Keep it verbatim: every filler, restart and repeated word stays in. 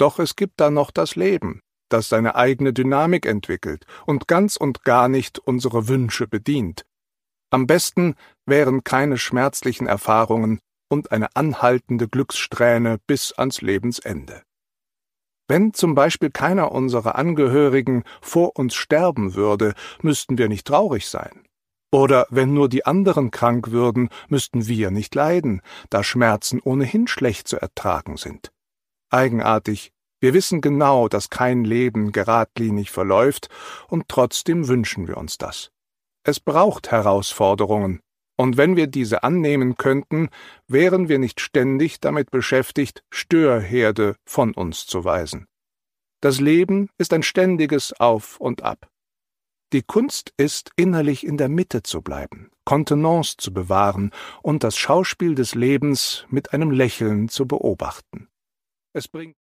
Doch es gibt da noch das Leben, das seine eigene Dynamik entwickelt und ganz und gar nicht unsere Wünsche bedient. Am besten wären keine schmerzlichen Erfahrungen und eine anhaltende Glückssträhne bis ans Lebensende. Wenn zum Beispiel keiner unserer Angehörigen vor uns sterben würde, müssten wir nicht traurig sein. Oder wenn nur die anderen krank würden, müssten wir nicht leiden, da Schmerzen ohnehin schlecht zu ertragen sind. Eigenartig, wir wissen genau, dass kein Leben geradlinig verläuft, und trotzdem wünschen wir uns das. Es braucht Herausforderungen, und wenn wir diese annehmen könnten, wären wir nicht ständig damit beschäftigt, Störherde von uns zu weisen. Das Leben ist ein ständiges Auf und Ab. Die Kunst ist, innerlich in der Mitte zu bleiben, Kontenance zu bewahren und das Schauspiel des Lebens mit einem Lächeln zu beobachten. Es bringt